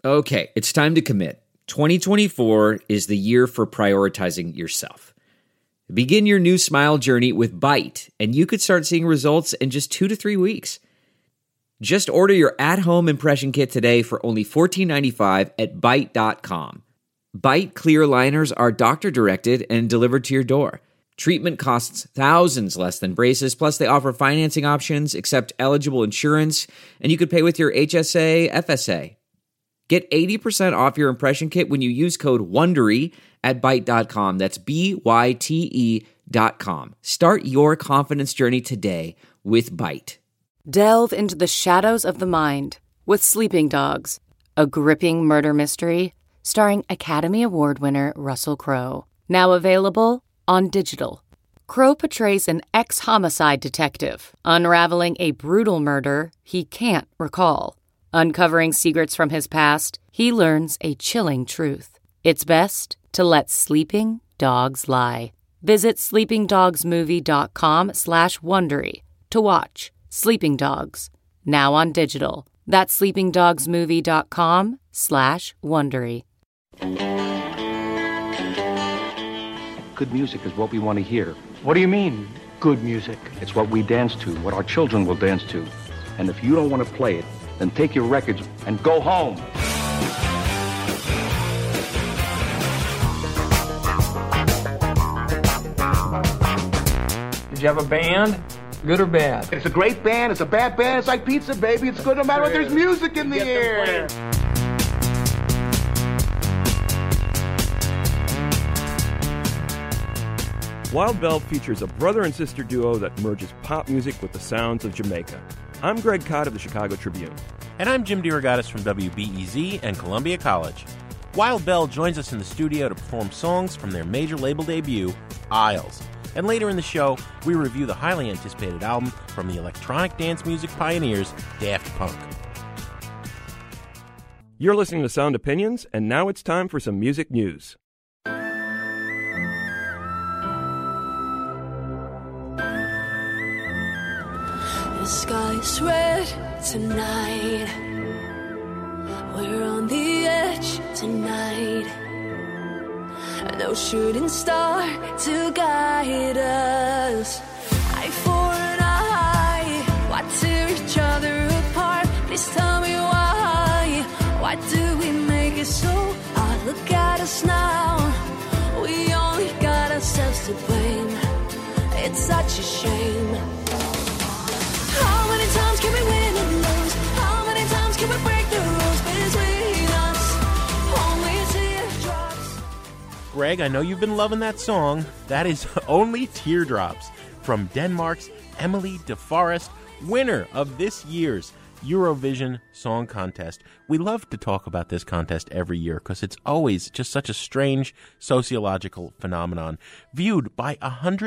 Okay, it's time to commit. 2024 is the year for prioritizing yourself. Begin your new smile journey with Byte, and you could start seeing results in just 2 to 3 weeks. Just order your at-home impression kit today for only $14.95 at Byte.com. Byte clear liners are doctor-directed and delivered to your door. Treatment costs thousands less than braces, plus they offer financing options, accept eligible insurance, and you could pay with your HSA, FSA. Get 80% off your impression kit when you use code WONDERY at Byte.com. That's BYTE.com. Start your confidence journey today with Byte. Delve into the shadows of the mind with Sleeping Dogs, a gripping murder mystery starring Academy Award winner Russell Crowe. Now available on digital. Crowe portrays an ex-homicide detective unraveling a brutal murder he can't recall. Uncovering secrets from his past, he learns a chilling truth. It's best to let sleeping dogs lie. Visit sleepingdogsmovie.com/Wondery to watch Sleeping Dogs, now on digital. That's sleepingdogsmovie.com/Wondery. Good music is what we want to hear. What do you mean, good music? It's what we dance to, what our children will dance to. And if you don't want to play it, then take your records and go home. Did you have a band? Good or bad? It's a great band. It's a bad band. It's like pizza, baby. It's good no matter what. There's music in the air. Wild Bell features a brother and sister duo that merges pop music with the sounds of Jamaica. I'm Greg Cott of the Chicago Tribune. And I'm Jim DeRogatis from WBEZ and Columbia College. Wild Bell joins us in the studio to perform songs from their major label debut, Isles. And later in the show, we review the highly anticipated album from the electronic dance music pioneers, Daft Punk. You're listening to Sound Opinions, and now it's time for some music news. The sky's red tonight. We're on the edge tonight. No shooting star to guide us. Eye for an eye. Why tear each other apart? Please tell me why. Why do we make it so hard? Look at us now. We only got ourselves to blame. It's such a shame. How many times can we win and lose? How many times can we break the rules between us? Only teardrops. Greg, I know you've been loving that song. That is Only Teardrops from Denmark's Emily de Forest, winner of this year's Eurovision Song Contest. We love to talk about this contest every year because it's always just such a strange sociological phenomenon. Viewed by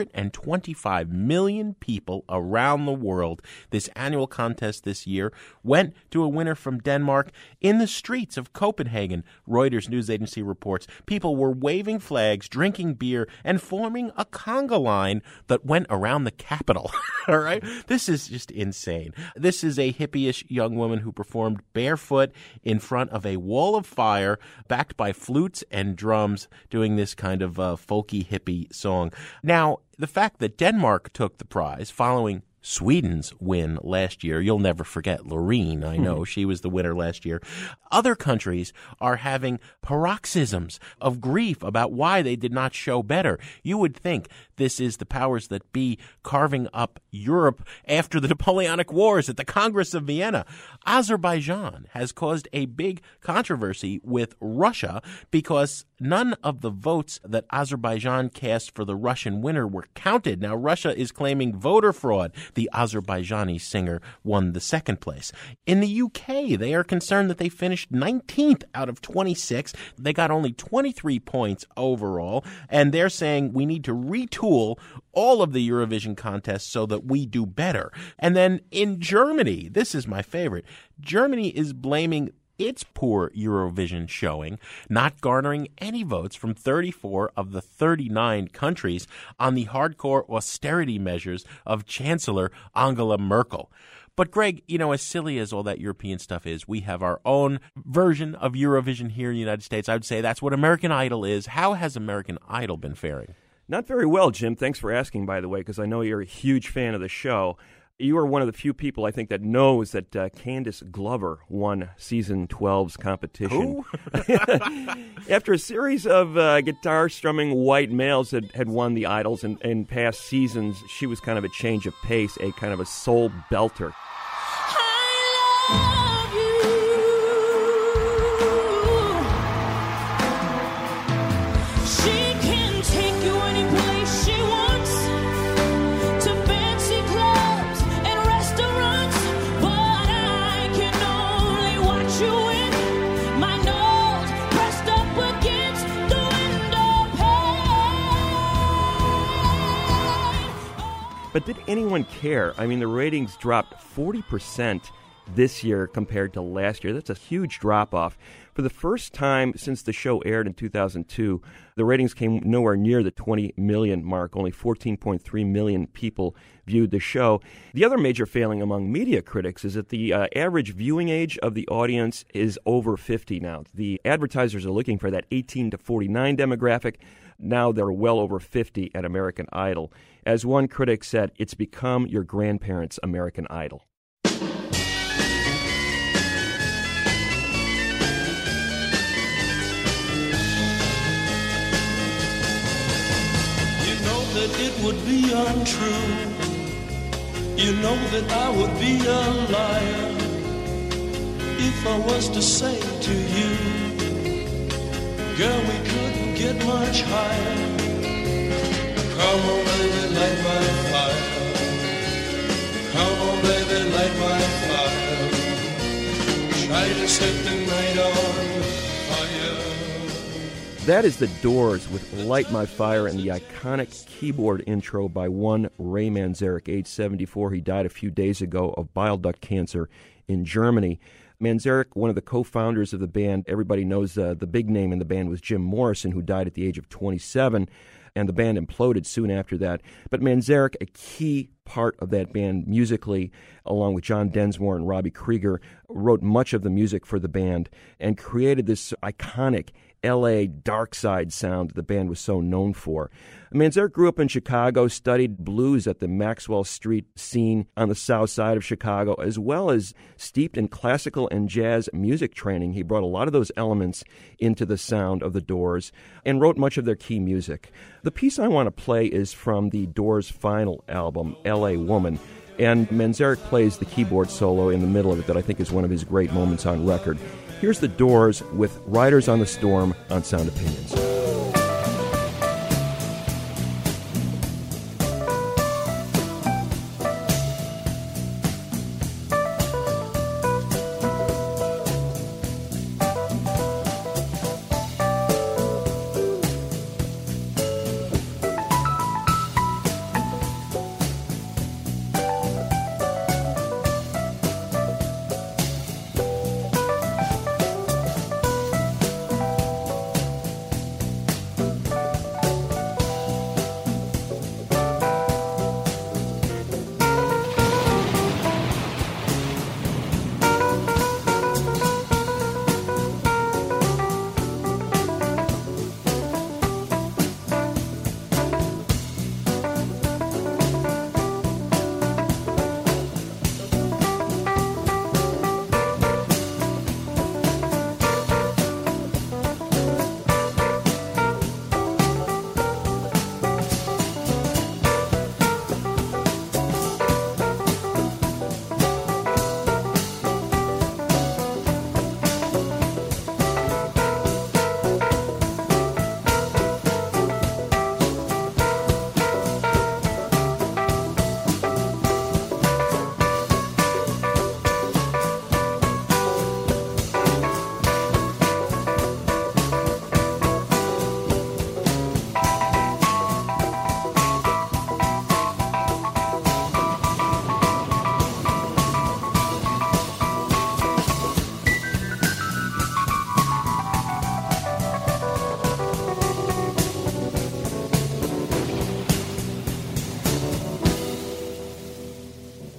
125 million people around the world, this annual contest this year went to a winner from Denmark in the streets of Copenhagen. Reuters news agency reports people were waving flags, drinking beer, and forming a conga line that went around the capital. All right? This is just insane. This is a hippie-ish young woman who performed barefoot in front of a wall of fire, backed by flutes and drums, doing this kind of folky hippie song. Now, the fact that Denmark took the prize following Sweden's win last year. You'll never forget Loreen, I know. She was the winner last year. Other countries are having paroxysms of grief about why they did not show better. You would think this is the powers that be carving up Europe after the Napoleonic Wars at the Congress of Vienna. Azerbaijan has caused a big controversy with Russia because none of the votes that Azerbaijan cast for the Russian winner were counted. Now, Russia is claiming voter fraud. The Azerbaijani singer won the second place. In the UK, they are concerned that they finished 19th out of 26. They got only 23 points overall, and they're saying we need to retool all of the Eurovision contests so that we do better. And then in Germany, this is my favorite, Germany is blaming its poor Eurovision showing, not garnering any votes from 34 of the 39 countries on the hardcore austerity measures of Chancellor Angela Merkel. But Greg, as silly as all that European stuff is, we have our own version of Eurovision here in the United States. I would say that's what American Idol is. How has American Idol been faring? Not very well, Jim. Thanks for asking, by the way, because I know you're a huge fan of the show. You are one of the few people, I think, that knows that Candace Glover won Season 12's competition. After a series of guitar-strumming white males had won the Idols in past seasons, she was kind of a change of pace, a kind of a soul belter. But did anyone care? I mean, the ratings dropped 40% this year compared to last year. That's a huge drop-off. For the first time since the show aired in 2002, the ratings came nowhere near the 20 million mark. Only 14.3 million people viewed the show. The other major failing among media critics is that the average viewing age of the audience is over 50 now. The advertisers are looking for that 18 to 49 demographic. Now they're well over 50 at American Idol. As one critic said, it's become your grandparents' American Idol. That it would be untrue. You know that I would be a liar if I was to say to you, girl, we couldn't get much higher. Come on, baby, light my fire. Come on, baby, light my fire. Try to set the night on fire. That is The Doors with Light My Fire and the iconic keyboard intro by one Ray Manzarek, age 74. He died a few days ago of bile duct cancer in Germany. Manzarek, one of the co-founders of the band, everybody knows the big name in the band was Jim Morrison, who died at the age of 27, and the band imploded soon after that. But Manzarek, a key part of that band musically, along with John Densmore and Robbie Krieger, wrote much of the music for the band and created this iconic L.A. dark side sound the band was so known for. Manzarek grew up in Chicago, studied blues at the Maxwell Street scene on the south side of Chicago, as well as steeped in classical and jazz music training. He brought a lot of those elements into the sound of the Doors and wrote much of their key music. The piece I want to play is from the Doors' final album, L.A. Woman, and Manzarek plays the keyboard solo in the middle of it that I think is one of his great moments on record. Here's The Doors with Riders on the Storm on Sound Opinions.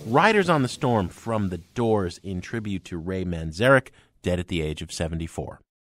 Riders on the Storm from The Doors in tribute to Ray Manzarek, dead at the age of 74.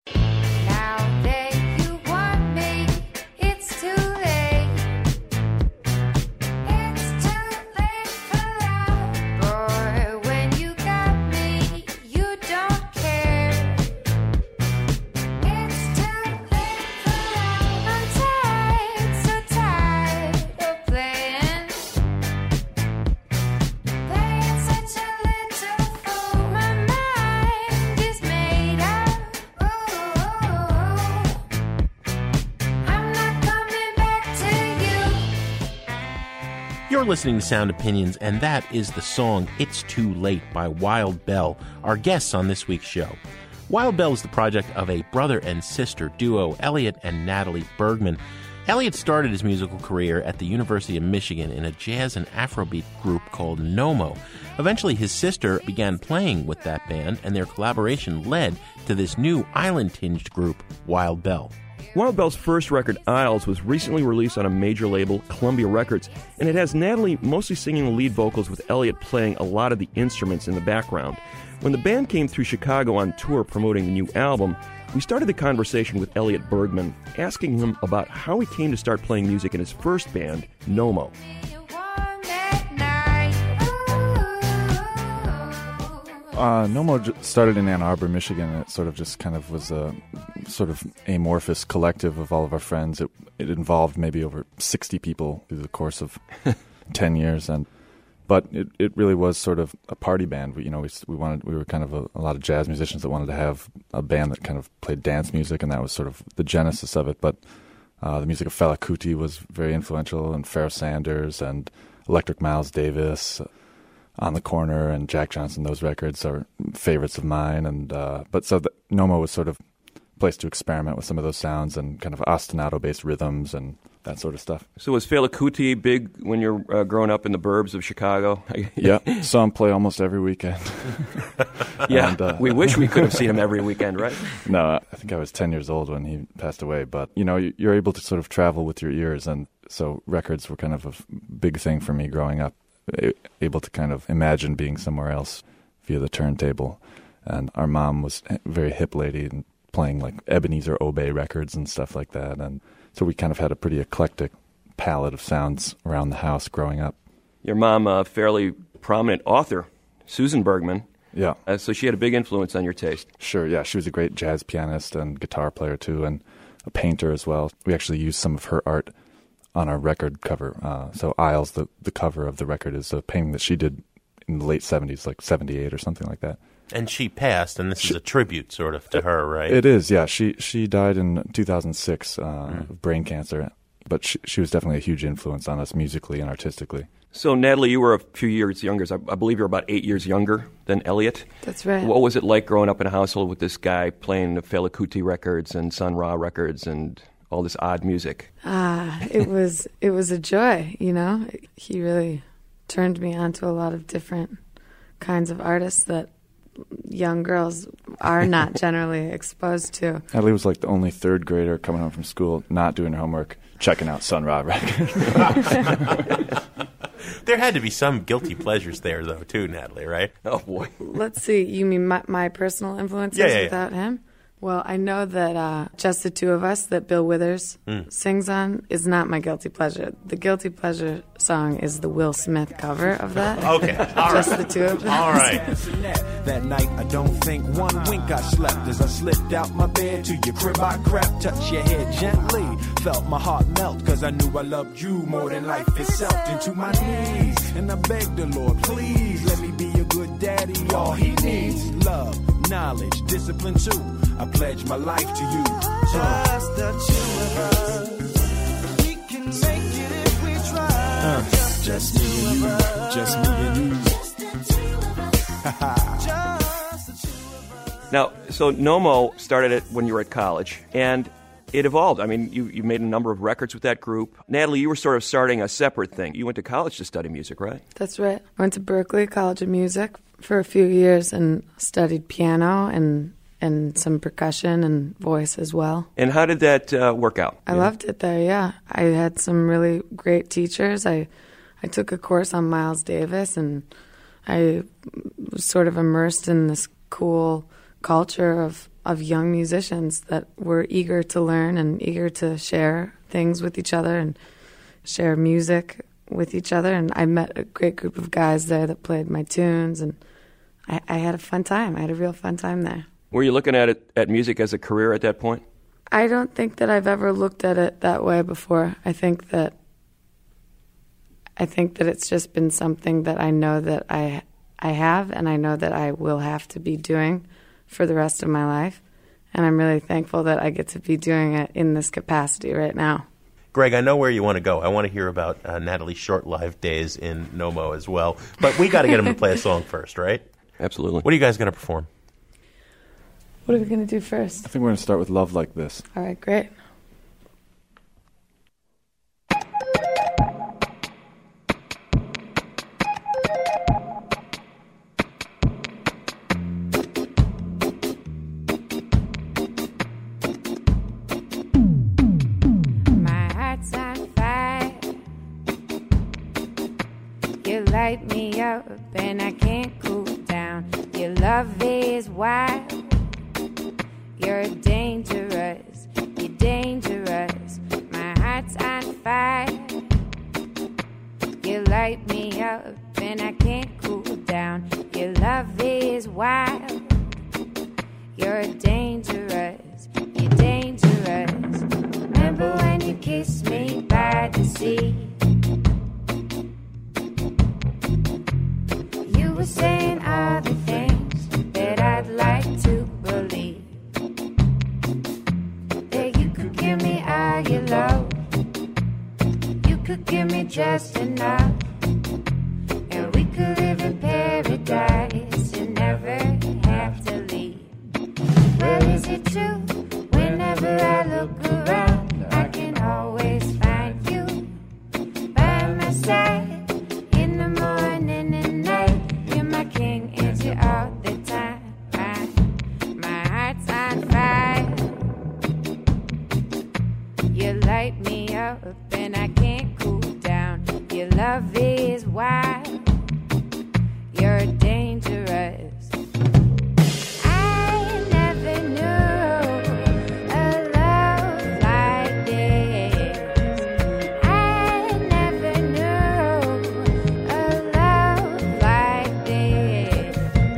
You're listening to Sound Opinions, and that is the song It's Too Late by Wild Bell, our guests on this week's show. Wild Bell is the project of a brother and sister duo, Elliot and Natalie Bergman. Elliot started his musical career at the University of Michigan in a jazz and Afrobeat group called Nomo. Eventually, his sister began playing with that band, and their collaboration led to this new island-tinged group, Wild Bell. Wild Bell's first record, Isles, was recently released on a major label, Columbia Records, and it has Natalie mostly singing the lead vocals with Elliot playing a lot of the instruments in the background. When the band came through Chicago on tour promoting the new album, we started the conversation with Elliot Bergman, asking him about how he came to start playing music in his first band, Nomo. Nomo started in Ann Arbor, Michigan, and it sort of just kind of was a sort of amorphous collective of all of our friends. It involved maybe over 60 people through the course of 10 years, but it really was sort of a party band. We were kind of a lot of jazz musicians that wanted to have a band that kind of played dance music, and that was sort of the genesis of it. But the music of Fela Kuti was very influential, and Pharoah Sanders and Electric Miles Davis, On the Corner and Jack Johnson. Those records are favorites of mine, and but so Nomo was sort of a place to experiment with some of those sounds and kind of ostinato-based rhythms and that sort of stuff. So was Fela Kuti big when you're growing up in the burbs of Chicago? Yeah, saw him play almost every weekend. Yeah, and, we wish we could have seen him every weekend, right? No, I think I was 10 years old when he passed away, but you're able to sort of travel with your ears, and so records were kind of a big thing for me growing up. Able to kind of imagine being somewhere else via the turntable. And our mom was a very hip lady and playing like Ebenezer Obey records and stuff like that. And so we kind of had a pretty eclectic palette of sounds around the house growing up. Your mom, a fairly prominent author, Susan Bergman. Yeah. So she had a big influence on your taste. Sure, yeah. She was a great jazz pianist and guitar player too, and a painter as well. We actually used some of her art on our record cover. So Isles, the cover of the record, is a painting that she did in the late 70s, like 78 or something like that. And she passed, and this is a tribute sort of to her, right? It is, yeah. She died in 2006 of brain cancer, but she was definitely a huge influence on us musically and artistically. So, Natalie, you were a few years younger. I believe you're about 8 years younger than Elliot. That's right. What was it like growing up in a household with this guy playing the Fela Kuti records and Sun Ra records and all this odd music? It was a joy, He really turned me on to a lot of different kinds of artists that young girls are not generally exposed to. Natalie was like the only third grader coming home from school, not doing her homework, checking out Sun Ra records. There had to be some guilty pleasures there, though, too, Natalie, right? Oh, boy. Let's see. You mean my personal influences without him? Well, I know that Just the Two of Us that Bill Withers sings on is not my guilty pleasure. The guilty pleasure song is the Will Smith cover of that. Okay, all right. Just the Two of Us. All right. That night, I don't think one wink I slept. As I slipped out my bed to your crib, I crept, touched your head gently. Felt my heart melt, cause I knew I loved you more than life itself. Into my knees, and I begged the Lord, please let me be a good daddy. All he needs, love, knowledge, discipline too. I pledge my life to you. Just the two of us. We can make it if we try. Just me and you. Just me and you. Now, so Nomo started it when you were at college, and it evolved. I mean, you made a number of records with that group. Natalie, you were sort of starting a separate thing. You went to college to study music, right? That's right. I went to Berklee College of Music for a few years and studied piano and some percussion and voice as well. And how did that work out? I loved it there, yeah. I had some really great teachers. I took a course on Miles Davis and I was sort of immersed in this cool culture of young musicians that were eager to learn and eager to share things with each other and share music with each other. And I met a great group of guys there that played my tunes, and I had a fun time. I had a real fun time there. Were you looking at music as a career at that point? I don't think that I've ever looked at it that way before. I think that it's just been something that I know that I have, and I know that I will have to be doing for the rest of my life. And I'm really thankful that I get to be doing it in this capacity right now. Greg, I know where you want to go. I want to hear about Natalie's short live days in Nomo as well. But we got to get him to play a song first, right? Absolutely. What are you guys going to perform? What are we going to do first? I think we're going to start with Love Like This. All right, great. Light me up and I can't cool down. Your love is wild. You're dangerous. You're dangerous. My heart's on fire. You light me up and I can't cool down. Your love is wild. You're dangerous. You're dangerous. Remember when you kissed me by the sea? Saying all the things that I'd like to believe. That you could give me all your love. You could give me just enough. And we could live in paradise and never have to leave. Well, is it true? Whenever I look around, I can always find you by my side. In the morning and night, you're my king, and you're all the time. My heart's on fire. You light me up and I can't cool down. Your love is wild. You're dangerous. I never knew a love like this. I never knew a love like this.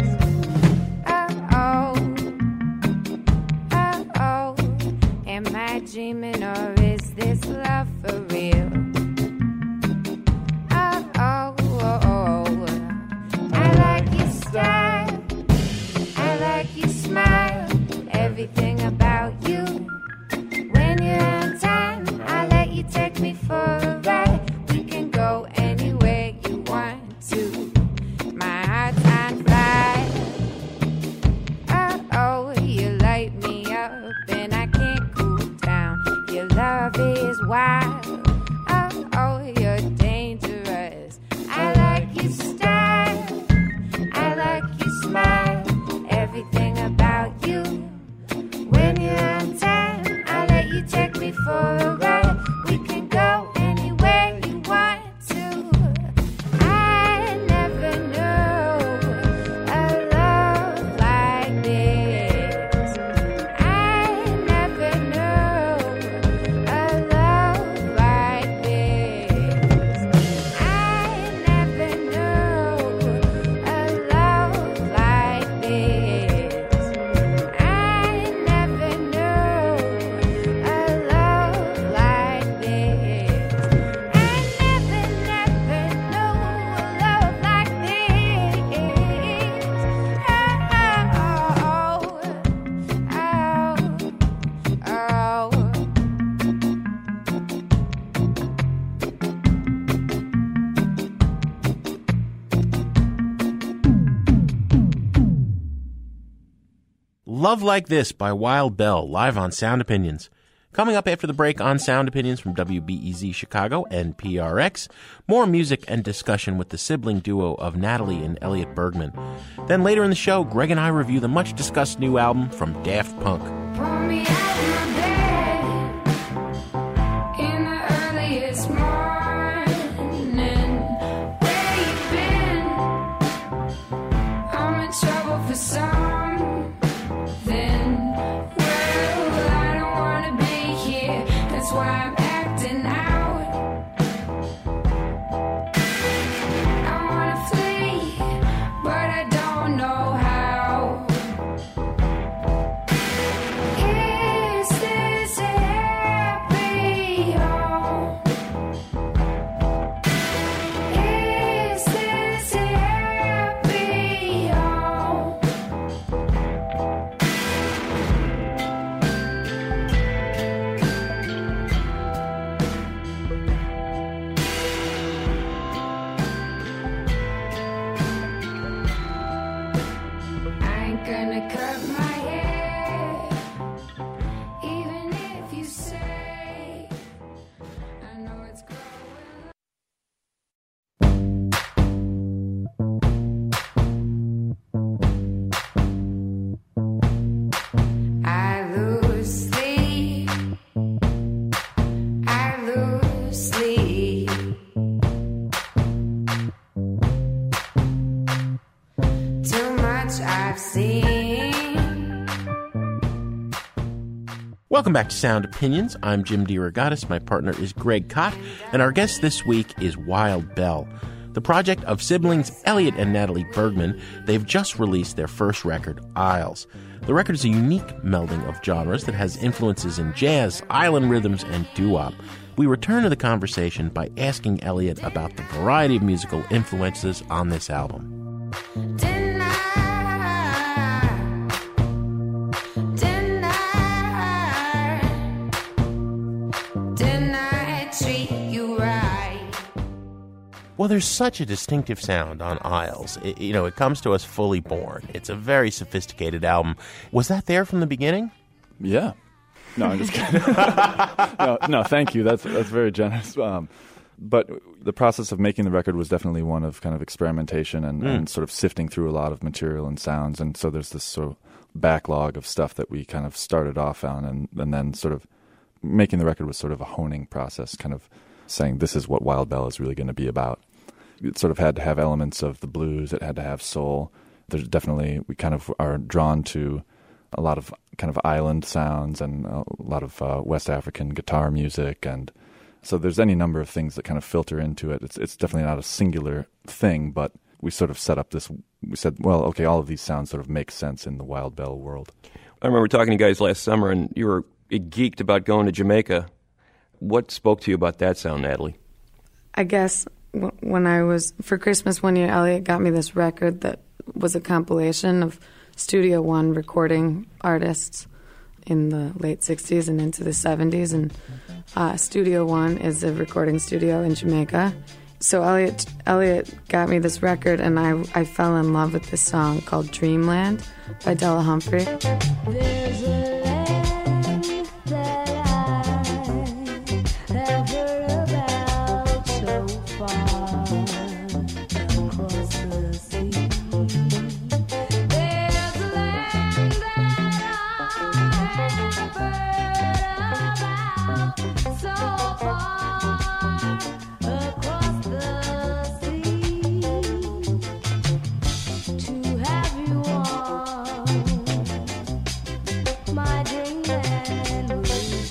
Oh, am I dreaming or is this love for real? I like your style, I like your smile, everything about you. When you're on time, I let you take me for a ride. We can go anywhere you want to. My heart's on fire. Oh, you light me up and I can't cool down. Your love is wild. Oh, you're dangerous. I like your style, I like your smile, everything about you. When you're on time, I let you take me for a ride. We can go anywhere you want to. I never knew a love like this. I never knew a love like this. I never knew a love like this. I never knew a love like this. I never knew a love like Love Like This by Wild Bell, live on Sound Opinions. Coming up after the break on Sound Opinions from WBEZ Chicago and PRX, more music and discussion with the sibling duo of Natalie and Elliot Bergman. Then later in the show, Greg and I review the much-discussed new album from Daft Punk. Pull me out of my bed in the earliest morning. Where you been? Welcome back to Sound Opinions. I'm Jim DeRogatis. My partner is Greg Kot, and our guest this week is Wild Belle, the project of siblings Elliot and Natalie Bergman. They've just released their first record, Isles. The record is a unique melding of genres that has influences in jazz, island rhythms, and doo-wop. We return to the conversation by asking Elliot about the variety of musical influences on this album. Well, there's such a distinctive sound on Isles. It comes to us fully born. It's a very sophisticated album. Was that there from the beginning? Yeah. No, I'm just kidding. No, thank you. That's very generous. But the process of making the record was definitely one of kind of experimentation and sort of sifting through a lot of material and sounds. And so there's this sort of backlog of stuff that we kind of started off on, and then sort of making the record was sort of a honing process, kind of saying this is what Wild Belle is really going to be about. It sort of had to have elements of the blues. It had to have soul. There's definitely, we kind of are drawn to a lot of kind of island sounds and a lot of West African guitar music. And so there's any number of things that kind of filter into it. It's definitely not a singular thing, but we sort of set up this, we said, well, okay, all of these sounds sort of make sense in the Wild Belle world. I remember talking to you guys last summer, and you were geeked about going to Jamaica. What spoke to you about that sound, Natalie? I guess when I was, for Christmas one year, Elliot got me this record that was a compilation of Studio One recording artists in the late 60s and into the 70s. And Studio One is a recording studio in Jamaica. So Elliot got me this record, and I fell in love with this song called Dreamland by Della Humphrey. There's a land that I have heard about so far across the sea. There's a land that I have heard about so far across the sea. To have you on my dreamland will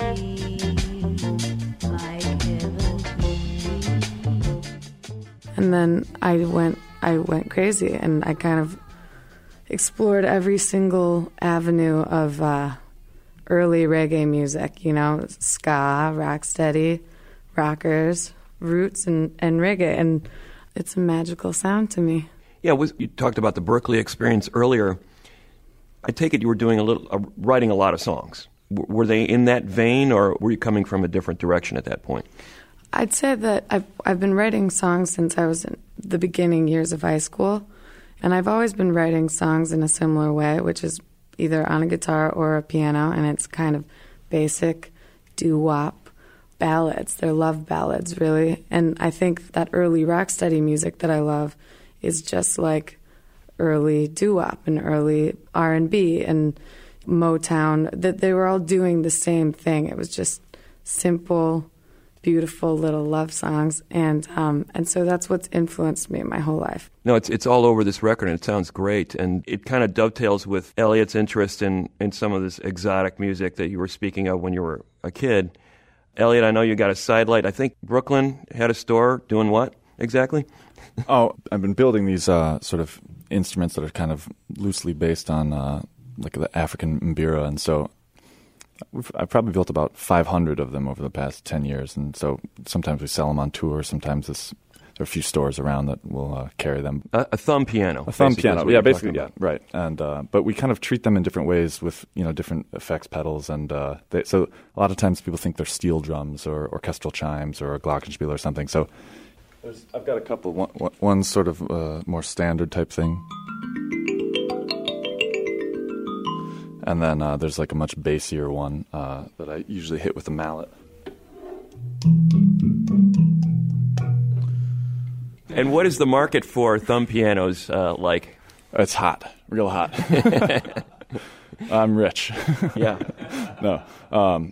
be like heaven to me. And then I went crazy, and I kind of explored every single avenue of early reggae music, ska, rocksteady, rockers, roots, and reggae, and it's a magical sound to me. Yeah, you talked about the Berkeley experience earlier. I take it you were doing writing a lot of songs. Were they in that vein, or were you coming from a different direction at that point? I'd say that I've been writing songs since I was in the beginning years of high school, and I've always been writing songs in a similar way, which is either on a guitar or a piano, and it's kind of basic doo-wop ballads. They're love ballads, really. And I think that early rocksteady music that I love is just like early doo-wop and early R&B and Motown, that they were all doing the same thing. It was just simple, beautiful little love songs, and so that's what's influenced me my whole life. No, it's all over this record, and it sounds great, and it kind of dovetails with Elliot's interest in some of this exotic music that you were speaking of when you were a kid. Elliot, I know you got a sidelight. I think Brooklyn had a store doing what exactly? Oh, I've been building these sort of instruments that are kind of loosely based on like the African mbira, and so I've probably built about 500 of them over the past 10 years, and so sometimes we sell them on tour, sometimes there are a few stores around that will carry them. A thumb piano. A thumb piano, yeah, basically, yeah, right. And but we kind of treat them in different ways with different effects pedals, and so a lot of times people think they're steel drums or orchestral chimes or a glockenspiel or something. So I've got a couple. One sort of more standard type thing. And then there's like a much bassier one that I usually hit with a mallet. And what is the market for thumb pianos like? It's hot, real hot. I'm rich. Yeah. No,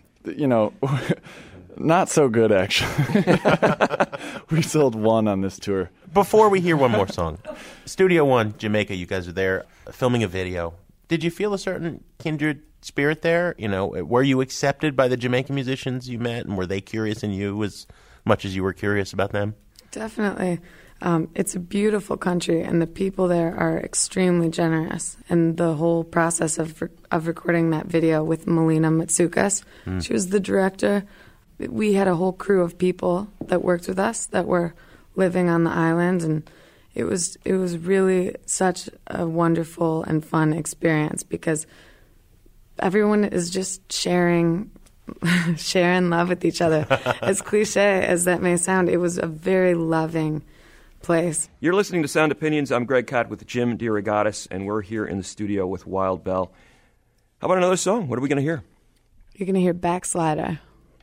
not so good actually. We sold one on this tour. Before we hear one more song, Studio One, Jamaica, you guys are there filming a video. Did you feel a certain kindred spirit there? You know, were you accepted by the Jamaican musicians you met, and were they curious in you as much as you were curious about them? Definitely. It's a beautiful country, and the people there are extremely generous. And the whole process of recording that video with Melina Matsoukas, she was the director. We had a whole crew of people that worked with us that were living on the island, and it was really such a wonderful and fun experience because everyone is just sharing love with each other. As cliche as that may sound, it was a very loving place. You're listening to Sound Opinions. I'm Greg Kot with Jim DeRogatis, and we're here in the studio with Wild Bell. How about another song? What are we going to hear? You're going to hear Backslider.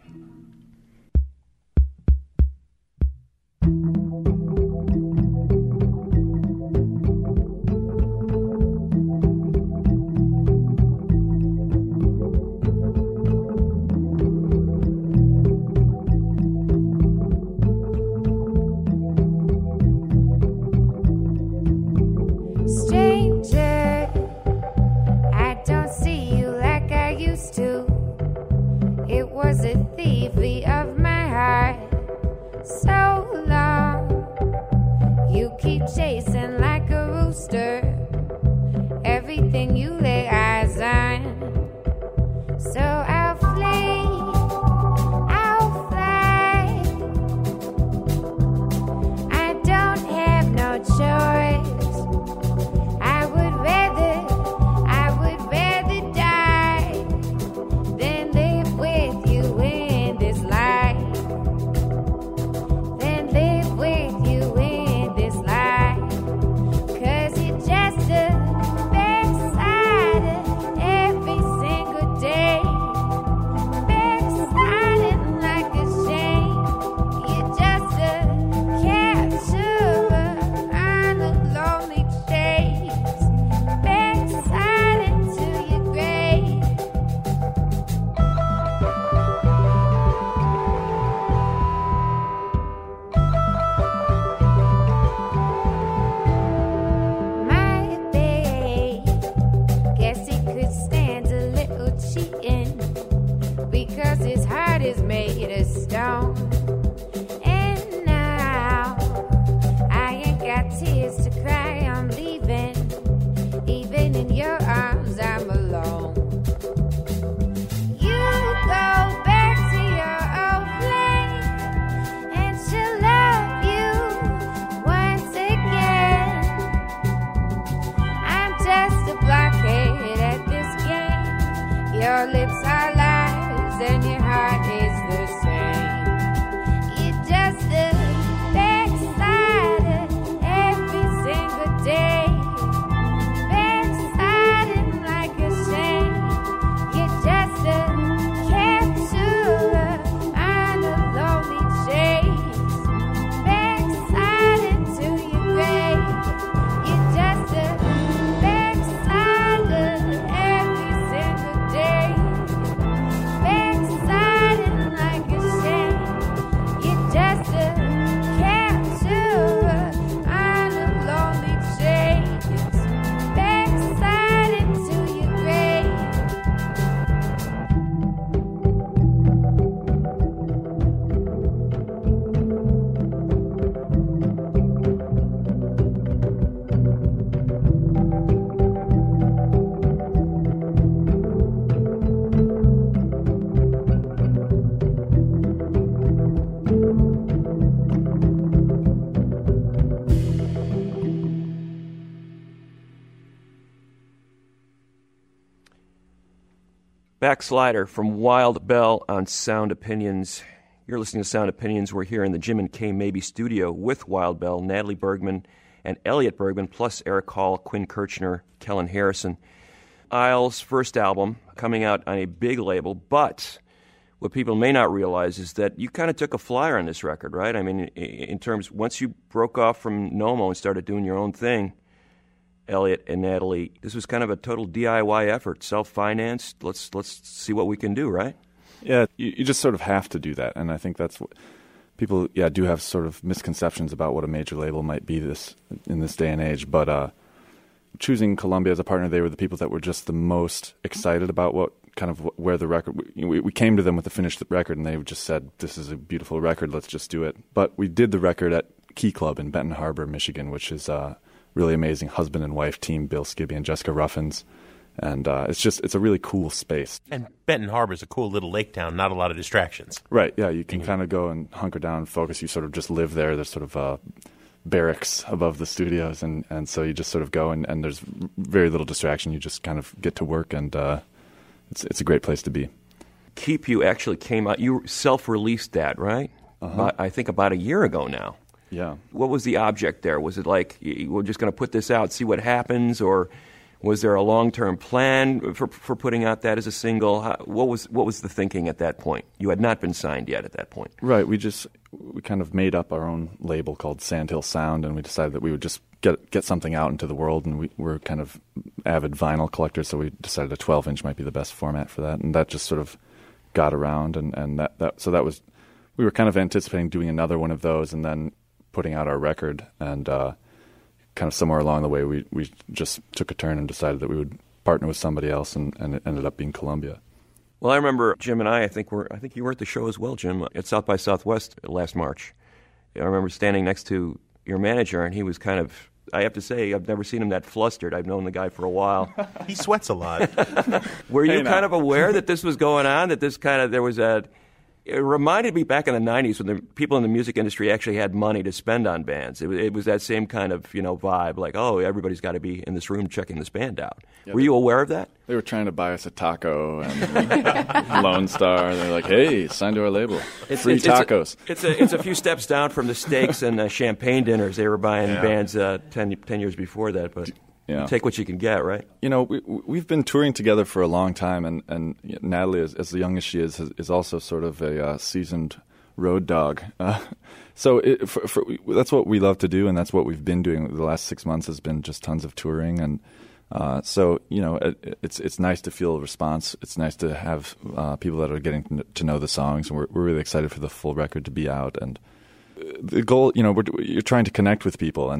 Backslider from Wild Bell on Sound Opinions. You're listening to Sound Opinions. We're here in the Jim and Kay Mabie studio with Wild Bell, Natalie Bergman, and Elliot Bergman, plus Eric Hall, Quinn Kirchner, Kellen Harrison. Isle's first album coming out on a big label, but what people may not realize is that you kind of took a flyer on this record, right? I mean, in terms, once you broke off from Nomo and started doing your own thing, Elliot and Natalie, this was kind of a total DIY effort, self-financed. Let's see what we can do, right? Yeah, you just sort of have to do that, and I think that's what people, do have sort of misconceptions about what a major label might be in this day and age. But choosing Columbia as a partner, they were the people that were just the most excited about where the record. We came to them with the finished record, and they just said, "This is a beautiful record. Let's just do it." But we did the record at Key Club in Benton Harbor, Michigan, which is a really amazing husband and wife team, Bill Skibby and Jessica Ruffins. And it's a really cool space. And Benton Harbor is a cool little lake town, not a lot of distractions. Right, yeah, you can kind of go and hunker down and focus. You sort of just live there. There's sort of barracks above the studios, and so you just sort of go, and there's very little distraction. You just kind of get to work, and it's a great place to be. Keep You actually came out. You self-released that, right? I think about a year ago now. Yeah. What was the object there? Was it like, we're just going to put this out, see what happens, or was there a long-term plan for putting out that as a single? What was the thinking at that point? You had not been signed yet at that point. Right. We kind of made up our own label called Sandhill Sound, and we decided that we would just get something out into the world. And we're kind of avid vinyl collectors, so we decided a 12-inch might be the best format for that. And that just sort of got around, and so that was, we were kind of anticipating doing another one of those, and then putting out our record, and kind of somewhere along the way, we just took a turn and decided that we would partner with somebody else, and it ended up being Columbia. Well, I remember Jim and I think you were at the show as well, Jim, at South by Southwest last March. I remember standing next to your manager, and he was kind of, I have to say, I've never seen him that flustered. I've known the guy for a while. He sweats a lot. Were you kind of aware that this was going on, that there was it reminded me back in the 90s when the people in the music industry actually had money to spend on bands. It was that same kind of, vibe, like, oh, everybody's got to be in this room checking this band out. Yeah, were you aware of that? They were trying to buy us a taco and Lone Star. They're like, hey, sign to our label. Free tacos. It's a few steps down from the steaks and champagne dinners they were buying bands 10 years before that, but... Yeah. Take what you can get, right? We've been touring together for a long time, and Natalie, as young as she is also sort of a seasoned road dog. So that's what we love to do, and that's what we've been doing. The last 6 months has been just tons of touring, and so it's nice to feel a response. It's nice to have people that are getting to know the songs, and we're really excited for the full record to be out. And the goal, you're trying to connect with people,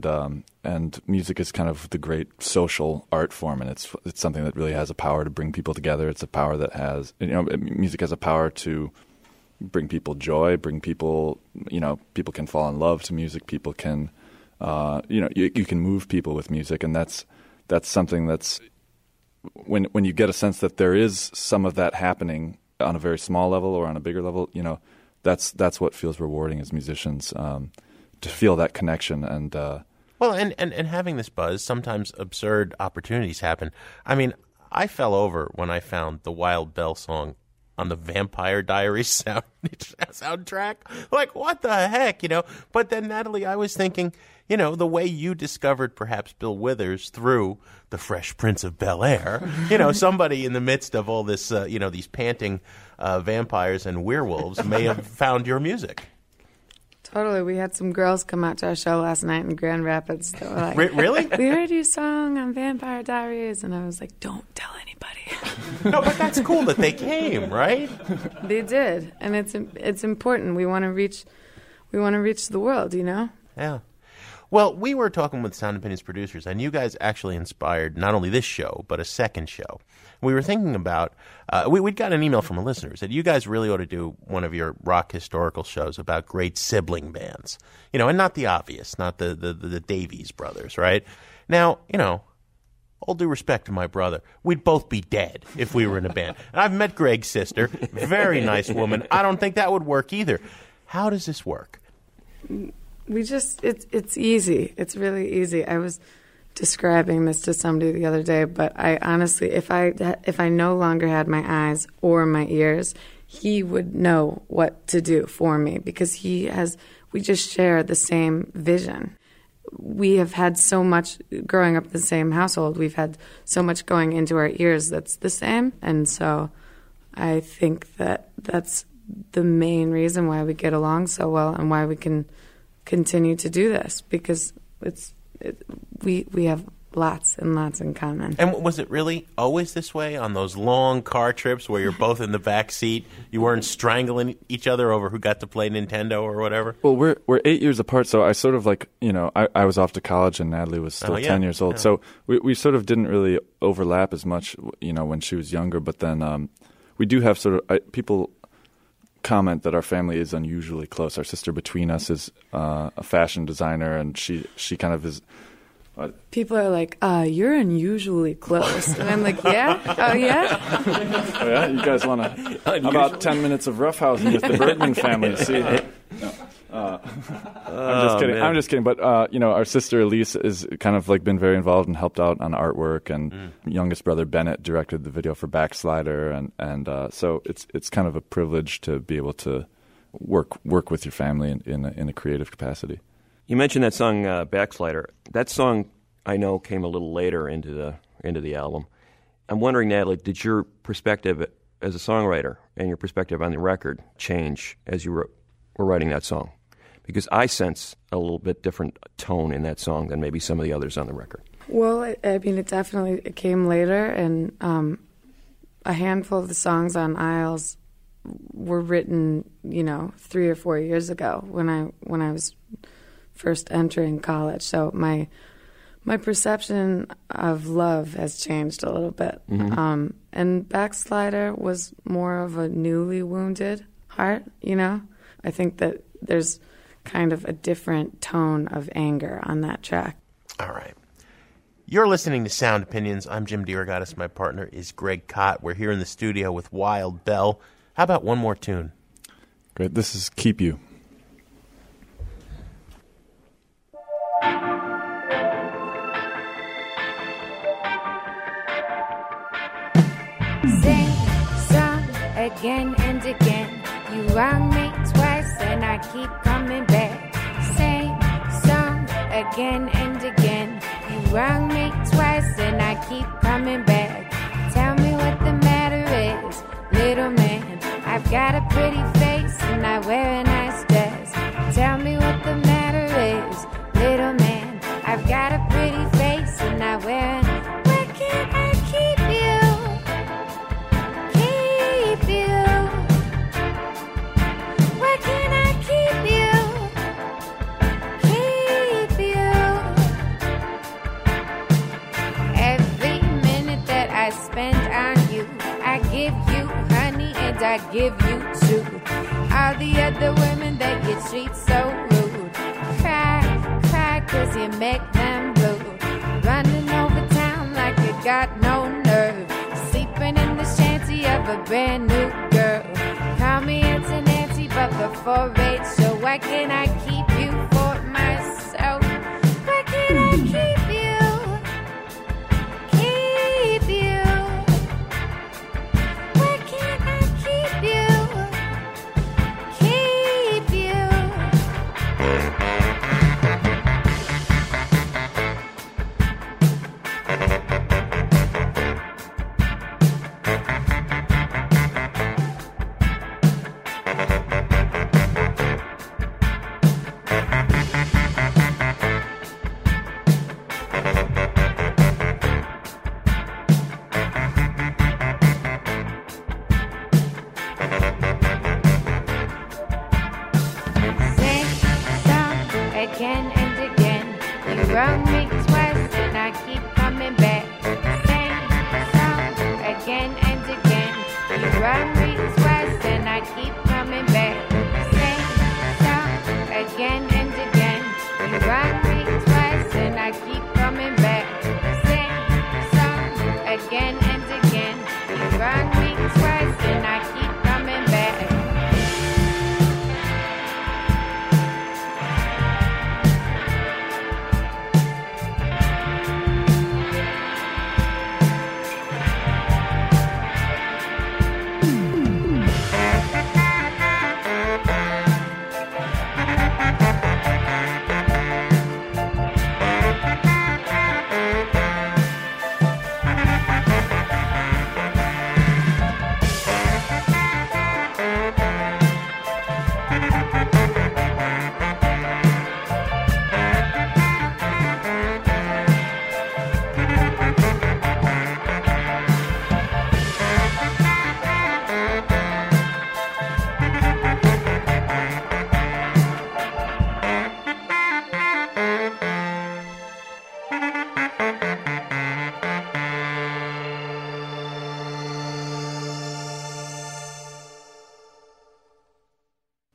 and music is kind of the great social art form, and it's something that really has a power to bring people together. It's a power that has, music has a power to bring people joy, bring people, people can fall in love to music. People can, you can move people with music, and that's something that's when you get a sense that there is some of that happening on a very small level or on a bigger level, that's what feels rewarding as musicians, to feel that connection. And well, and having this buzz, sometimes absurd opportunities happen. I mean, I fell over when I found the Wild Bell song on the Vampire Diaries soundtrack. Like, what the heck, But then, Natalie, I was thinking, the way you discovered perhaps Bill Withers through The Fresh Prince of Bel-Air, somebody in the midst of all this, these panting vampires and werewolves may have found your music. Totally. We had some girls come out to our show last night in Grand Rapids that were like, really? We heard your song on Vampire Diaries. And I was like, don't tell anybody. No, but that's cool that they came, right? They did. And it's important. We want to reach the world, Yeah. Well, we were talking with Sound Opinions producers, and you guys actually inspired not only this show, but a second show. We were thinking about, we'd got an email from a listener who said, you guys really ought to do one of your rock historical shows about great sibling bands. And not the obvious, not the Davies brothers, right? Now, all due respect to my brother, we'd both be dead if we were in a band. And I've met Greg's sister, very nice woman. I don't think that would work either. How does this work? It's easy. It's really easy. I was describing this to somebody the other day, but I honestly, if I no longer had my eyes or my ears, he would know what to do for me because we just share the same vision. We have had so much growing up in the same household. We've had so much going into our ears that's the same. And so I think that that's the main reason why we get along so well and why we can continue to do this, because we have lots and lots in common. And was it really always this way on those long car trips where you're both in the back seat? You weren't strangling each other over who got to play Nintendo or whatever? Well, we're 8 years apart, so I sort of like, I was off to college and Natalie was still 10 years old. Yeah. So we sort of didn't really overlap as much, when she was younger. But then we do have people comment that our family is unusually close. Our sister between us is a fashion designer, and she kind of is... People are like, you're unusually close. And I'm like, yeah? Oh, yeah? Oh, yeah? You guys want to... About 10 minutes of roughhousing with the Bergman family. See? I'm just kidding. Man. I'm just kidding. But, our sister Elise is kind of like been very involved and helped out on artwork. And youngest brother Bennett directed the video for Backslider. And so it's kind of a privilege to be able to work with your family in a creative capacity. You mentioned that song Backslider. That song, I know, came a little later into the album. I'm wondering, Natalie, did your perspective as a songwriter and your perspective on the record change as you were writing that song? Because I sense a little bit different tone in that song than maybe some of the others on the record. Well, it came later, and a handful of the songs on Isles were written, 3 or 4 years ago when I was first entering college. So my perception of love has changed a little bit. Mm-hmm. And Backslider was more of a newly wounded heart, I think that there's kind of a different tone of anger on that track. All right. You're listening to Sound Opinions. I'm Jim DeRogatis. My partner is Greg Kot. We're here in the studio with Wild Bell. How about one more tune? Great. This is Keep You. Sing song again and again. You wrong me twice and I keep coming back. Same song again and again. You wrong me twice and I keep coming back. Tell me what the matter is, little man. I've got a pretty face and I wear a nice dress. Tell me what the matter is, little man. I've got a pretty face and I wear a... Where can I keep you? Keep you. Where can I keep you? Keep you. Every minute that I spend on you, I give you honey and I give you two. All the other women that you treat so rude, cry, cause you make them blue. Running over town like you got no nerve. Sleeping in the shanty of a brand new girl. Call me Auntie Nancy, but before 8, so why can't I keep you for myself? Why can't I keep you? Keep you. Why can't I keep you? Keep you. Sing song again and again. You wrong me twice and I keep coming back. Sing song again and again. You wrong me twice and I keep coming back. Sing song again and again. You wrong me twice and I keep coming back. Sing song again and again. You wrong me twice and I keep coming back.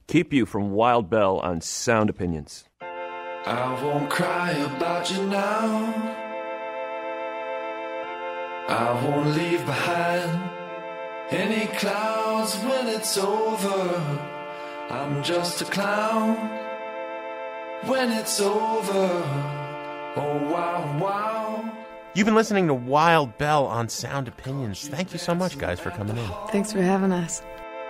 Keep You from Wild Bell on Sound Opinions. I won't cry about you now. I won't leave behind any clouds when it's over. I'm just a clown when it's over. Oh, wow, wow. You've been listening to Wild Bell on Sound Opinions. Thank you so much, guys, for coming in. Thanks for having us.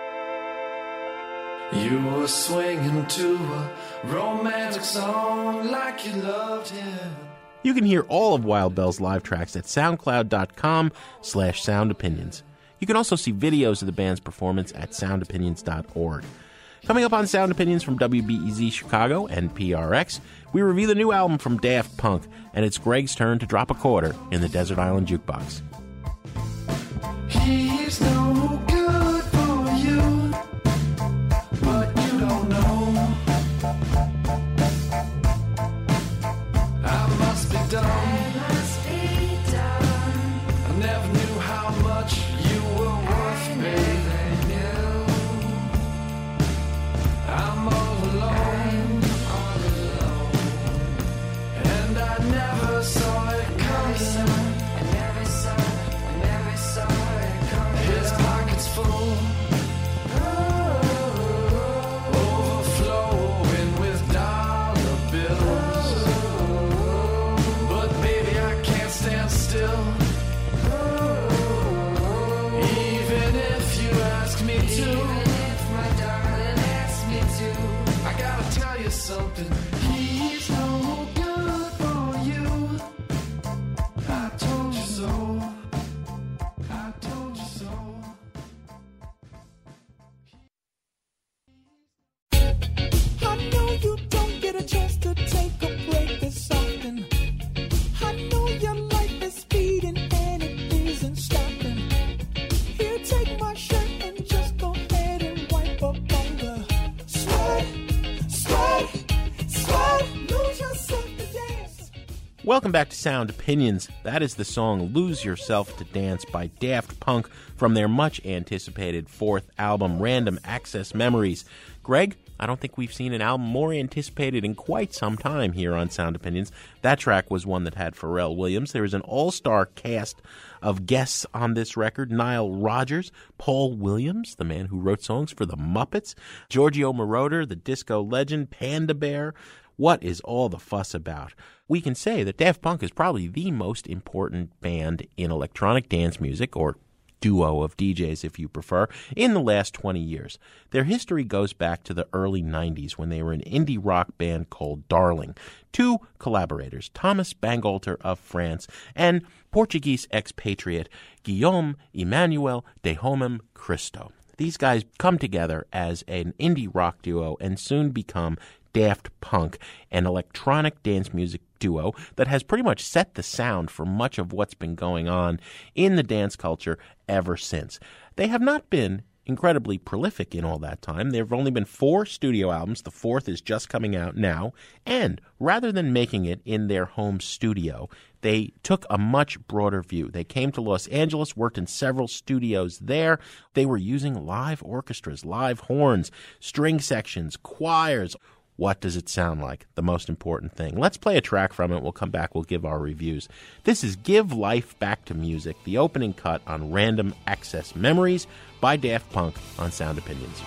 You were swinging to a romantic song like you loved him. You can hear all of Wild Bell's live tracks at soundcloud.com/soundopinions. You can also see videos of the band's performance at soundopinions.org. Coming up on Sound Opinions from WBEZ Chicago and PRX, we review the new album from Daft Punk, and it's Greg's turn to drop a quarter in the Desert Island Jukebox. He's no good for you, but you don't know. I must be dumb. I never knew how much you were worth, baby. I'm all alone, and I never saw it coming. His pockets full, overflowing with dollar bills. But baby, I can't stand still, even if you ask me to. I gotta tell you something. He's no good for you. I told you so. I told you so. I know you don't get a chance to take a break this often. I know your life is speeding and it isn't stopping. Here, take my shirt and just go ahead and wipe up on the sweat, lose yourself to dance. Welcome back to Sound Opinions. That is the song Lose Yourself to Dance by Daft Punk from their much-anticipated fourth album, Random Access Memories. Greg, I don't think we've seen an album more anticipated in quite some time here on Sound Opinions. That track was one that had Pharrell Williams. There is an all-star cast of guests on this record. Nile Rodgers, Paul Williams, the man who wrote songs for the Muppets, Giorgio Moroder, the disco legend, Panda Bear. What is all the fuss about? We can say that Daft Punk is probably the most important band in electronic dance music, or duo of DJs if you prefer, in the last 20 years. Their history goes back to the early 90s when they were an indie rock band called Darling. Two collaborators, Thomas Bangalter of France and Portuguese expatriate Guillaume Emmanuel de Homem Christo. These guys come together as an indie rock duo and soon become Daft Punk, an electronic dance music duo that has pretty much set the sound for much of what's been going on in the dance culture ever since. They have not been incredibly prolific in all that time. There have only been 4 studio albums. The 4th is just coming out now. And rather than making it in their home studio, they took a much broader view. They came to Los Angeles, worked in several studios there. They were using live orchestras, live horns, string sections, choirs. What does it sound like? The most important thing. Let's play a track from it. We'll come back. We'll give our reviews. This is Give Life Back to Music, the opening cut on Random Access Memories by Daft Punk on Sound Opinions.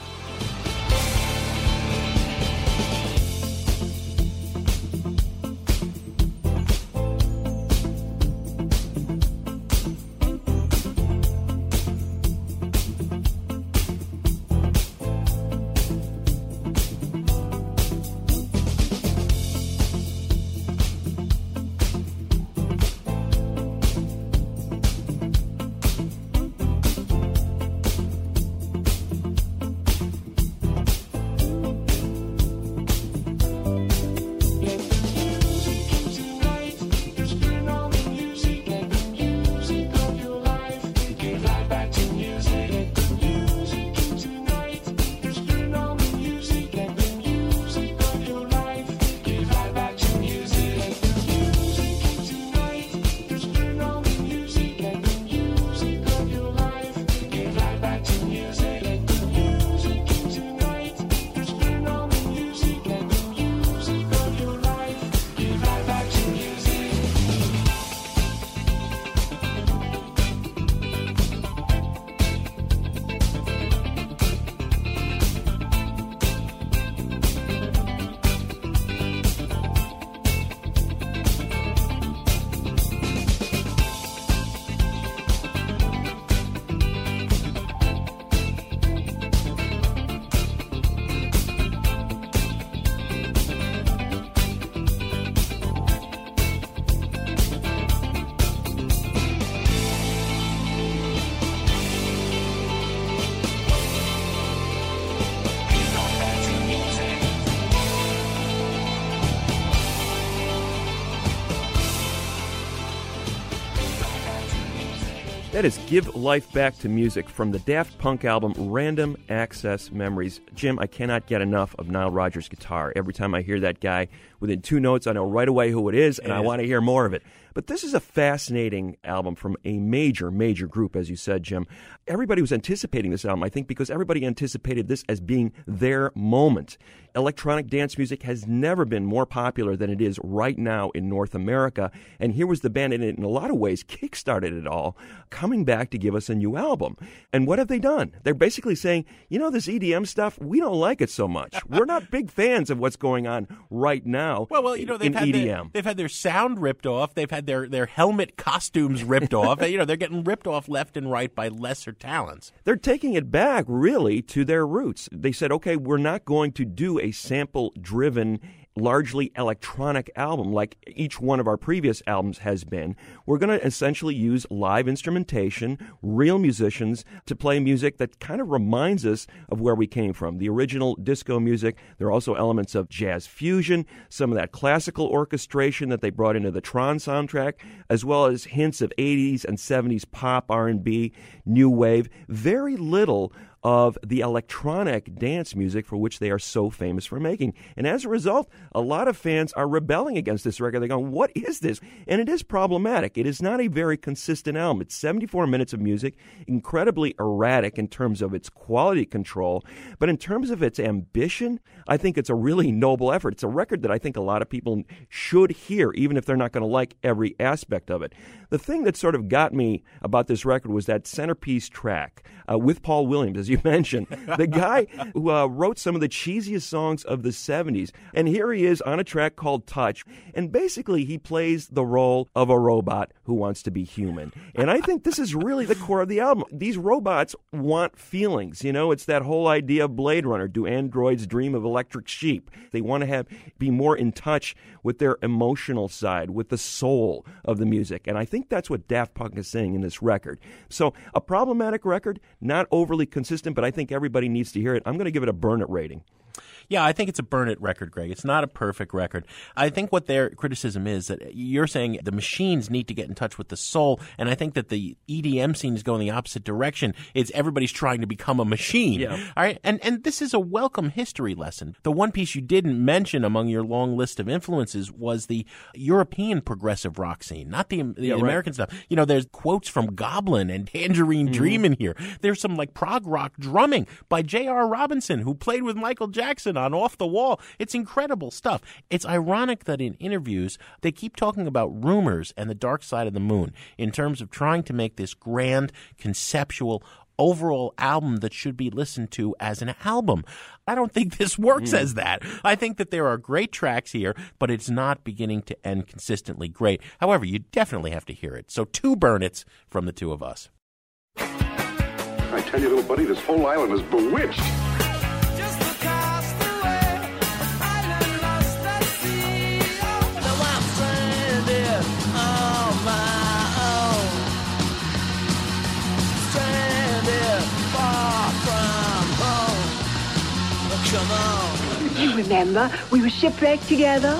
That is Give Life Back to Music from the Daft Punk album Random Access Memories. Jim, I cannot get enough of Nile Rodgers' guitar. Every time I hear that guy within 2 notes, I know right away who it is, and I want to hear more of it. But this is a fascinating album from a major, major group, as you said, Jim. Everybody was anticipating this album, I think, because everybody anticipated this as being their moment. Electronic dance music has never been more popular than it is right now in North America. And here was the band, and it, in a lot of ways, kickstarted it all, coming back to give us a new album. And what have they done? They're basically saying, you know, this EDM stuff, we don't like it so much. We're not big fans of what's going on right now well, you know, in EDM. They've had their sound ripped off. They've had their helmet costumes ripped off. You know, they're getting ripped off left and right by lesser talents. They're taking it back, really, to their roots. They said, okay, we're not going to do a sample-driven, largely electronic album like each one of our previous albums has been. We're going to essentially use live instrumentation, real musicians to play music that kind of reminds us of where we came from. The original disco music, there are also elements of jazz fusion, some of that classical orchestration that they brought into the Tron soundtrack, as well as hints of 80s and 70s pop, R&B, new wave. Very little of the electronic dance music for which they are so famous for making. And as a result, a lot of fans are rebelling against this record. They're going, what is this? And it is problematic. It is not a very consistent album. It's 74 minutes of music, incredibly erratic in terms of its quality control. But in terms of its ambition, I think it's a really noble effort. It's a record that I think a lot of people should hear, even if they're not going to like every aspect of it. The thing that sort of got me about this record was that centerpiece track with Paul Williams, as you mentioned, the guy who wrote some of the cheesiest songs of the 70s. And here he is on a track called Touch. And basically, he plays the role of a robot who wants to be human. And I think this is really the core of the album. These robots want feelings. You know, it's that whole idea of Blade Runner. Do androids dream of electric sheep? They want to be more in touch with their emotional side, with the soul of the music. And I think that's what Daft Punk is saying in this record. So a problematic record, not overly consistent, but I think everybody needs to hear it. I'm going to give it a burn it rating. Yeah, I think it's a burn it record, Greg. It's not a perfect record. I think what their criticism is that you're saying the machines need to get in touch with the soul, and I think that the EDM scene is going the opposite direction. It's everybody's trying to become a machine. Yeah. All right? And this is a welcome history lesson. The one piece you didn't mention among your long list of influences was the European progressive rock scene, not the American stuff. You know, there's quotes from Goblin and Tangerine Dream in here. There's some like prog rock drumming by J.R. Robinson, who played with Michael Jackson on Off the Wall. It's incredible stuff. It's ironic that in interviews, they keep talking about Rumors and the Dark Side of the Moon in terms of trying to make this grand, conceptual, overall album that should be listened to as an album. I don't think this works as that. I think that there are great tracks here, but it's not beginning to end consistently great. However, you definitely have to hear it. So 2 burn-its from the two of us. I tell you, little buddy, this whole island is bewitched. You remember, we were shipwrecked together.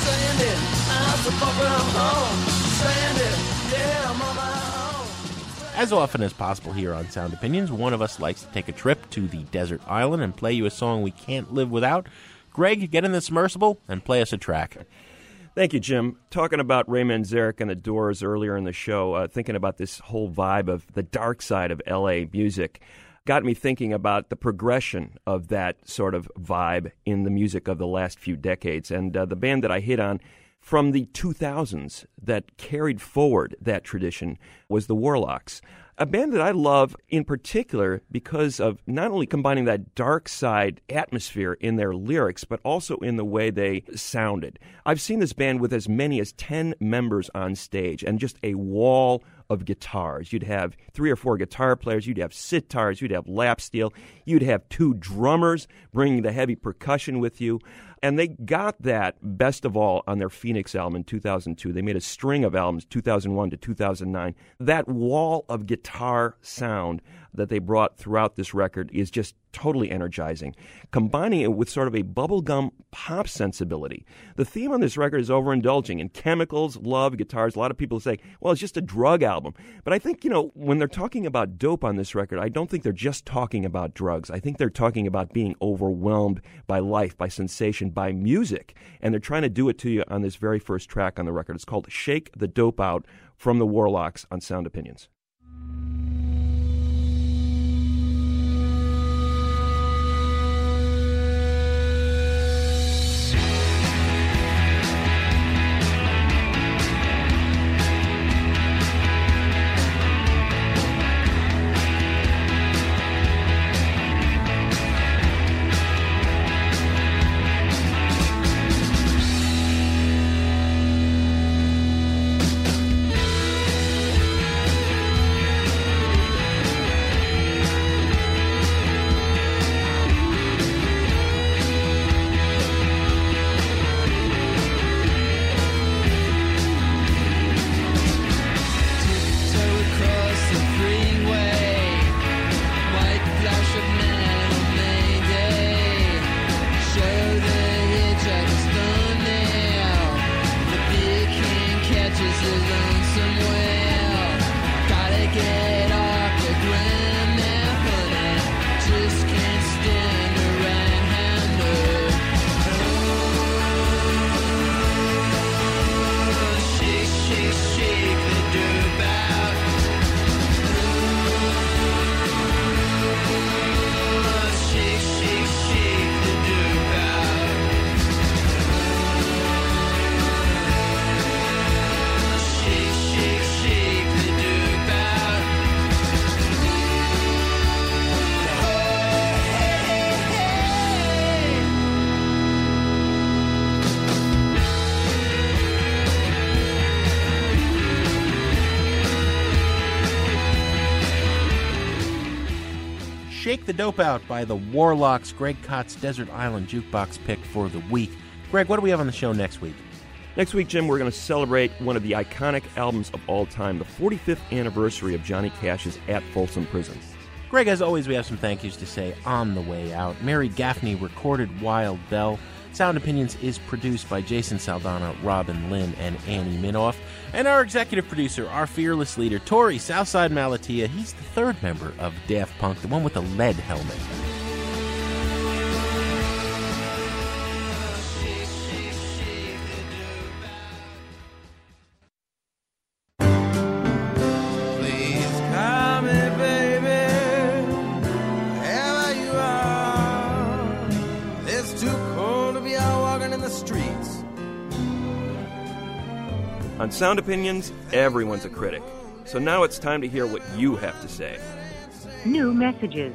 As often as possible here on Sound Opinions, one of us likes to take a trip to the desert island and play you a song we can't live without. Greg, get in the submersible and play us a track. Thank you, Jim. Talking about Ray Manzarek and the Doors earlier in the show, thinking about this whole vibe of the dark side of L.A. music, got me thinking about the progression of that sort of vibe in the music of the last few decades. And the band that I hit on from the 2000s that carried forward that tradition was the Warlocks, a band that I love in particular because of not only combining that dark side atmosphere in their lyrics, but also in the way they sounded. I've seen this band with as many as 10 members on stage and just a wall of guitars. You'd have 3 or 4 guitar players, you'd have sitars, you'd have lap steel, you'd have 2 drummers bringing the heavy percussion with you. And they got that best of all on their Phoenix album in 2002. They made a string of albums, 2001 to 2009. That wall of guitar sound that they brought throughout this record is just totally energizing, combining it with sort of a bubblegum pop sensibility. The theme on this record is overindulging in chemicals, love, guitars. A lot of people say, well, it's just a drug album. But I think, when they're talking about dope on this record, I don't think they're just talking about drugs. I think they're talking about being overwhelmed by life, by sensation, by music. And they're trying to do it to you on this very first track on the record. It's called Shake the Dope Out from the Warlocks on Sound Opinions. Shake the Dope Out by the Warlocks, Greg Kott's Desert Island Jukebox pick for the week. Greg, what do we have on the show next week? Next week, Jim, we're going to celebrate one of the iconic albums of all time, the 45th anniversary of Johnny Cash's At Folsom Prison. Greg, as always, we have some thank yous to say on the way out. Mary Gaffney recorded Wild Bell. Sound Opinions is produced by Jason Saldana, Robin Lynn, and Annie Minoff. And our executive producer, our fearless leader, Tori Southside Malatia. He's the third member of Daft Punk, the one with the lead helmet. On Sound Opinions, everyone's a critic. So now it's time to hear what you have to say. New messages.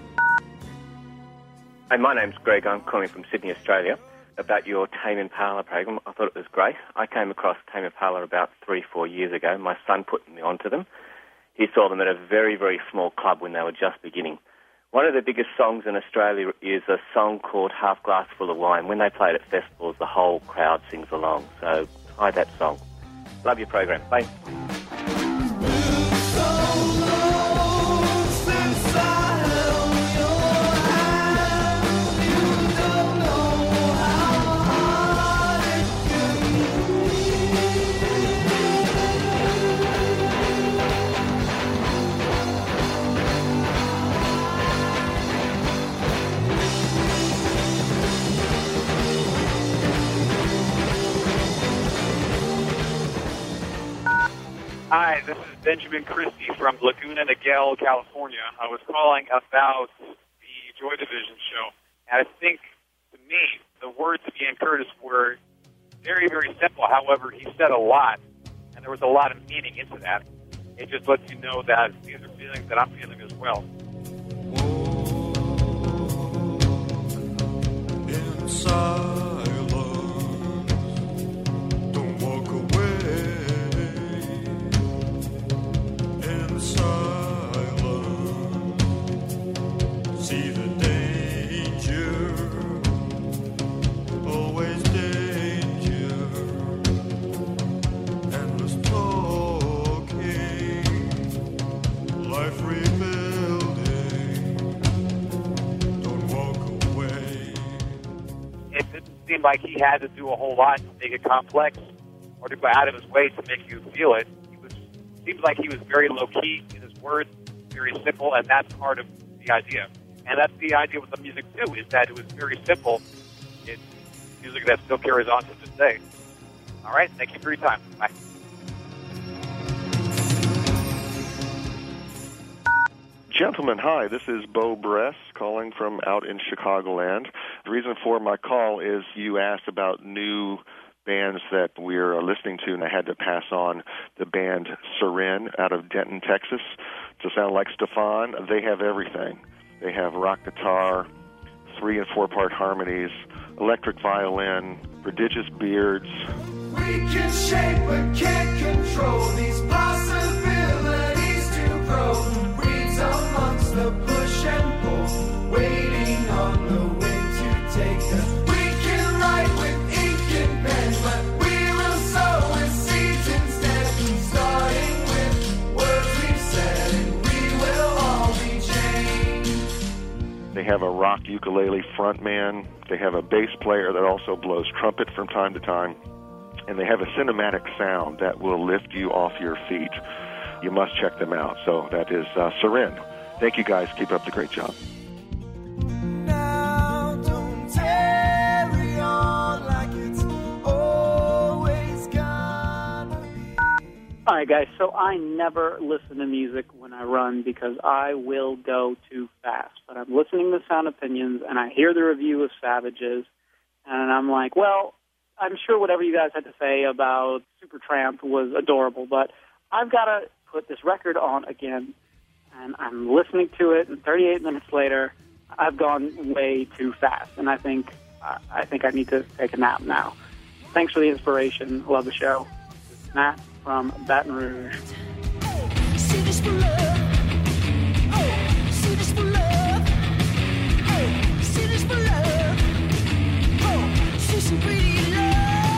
Hi, my name's Greg. I'm calling from Sydney, Australia. About your Tame Impala program, I thought it was great. I came across Tame Impala about 3-4 years ago. My son put me onto them. He saw them at a very, very small club when they were just beginning. One of the biggest songs in Australia is a song called Half Glass Full of Wine. When they play it at festivals, the whole crowd sings along. So try that song. Love your program. Bye. Hi, this is Benjamin Christie from Laguna Niguel, California. I was calling about the Joy Division show. And I think, to me, the words of Ian Curtis were very, very simple. However, he said a lot, and there was a lot of meaning into that. It just lets you know that these are feelings that I'm feeling as well. Silence, don't walk away. In silence, see the danger seem like he had to do a whole lot to make it complex or to go out of his way to make you feel it. Seems like he was very low-key in his words, very simple, and that's part of the idea. And that's the idea with the music, too, is that it was very simple. It's music that still carries on to this day. All right, thank you for your time. Bye. Gentlemen, hi, this is Bo Bress calling from out in Chicagoland. The reason for my call is you asked about new bands that we're listening to, and I had to pass on the band Serin out of Denton, Texas. To sound like Stefan, they have everything. They have rock guitar, 3- and 4-part harmonies, electric violin, prodigious beards. We can shape but can't control these possibilities to grow. Reeds amongst the push and pull, waiting on the wind to take us. We can write with ink and pen, but we will sow with seeds instead. Starting with words we've said, and we will all be changed. They have a rock ukulele frontman. They have a bass player that also blows trumpet from time to time. And they have a cinematic sound that will lift you off your feet. You must check them out. So that is Serin. Thank you, guys. Keep up the great job. Now don't tarry on like it's always gonna be. Hi, guys. So I never listen to music when I run because I will go too fast. But I'm listening to Sound Opinions, and I hear the review of Savages, and I'm like, well, I'm sure whatever you guys had to say about Supertramp was adorable, but I've got to put this record on again, and I'm listening to it, and 38 minutes later, I've gone way too fast, and I think I need to take a nap now. Thanks for the inspiration. Love the show. This is Matt from Baton Rouge. See this for love. Oh, see this for love. Oh, see this for love. Oh, see some pretty love.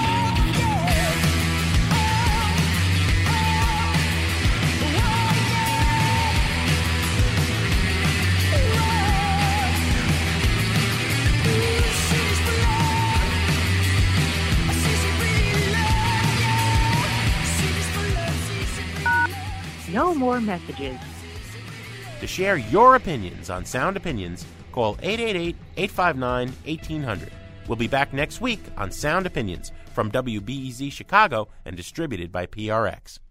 No more messages. To share your opinions on Sound Opinions, call 888-859-1800. We'll be back next week on Sound Opinions from WBEZ Chicago and distributed by PRX.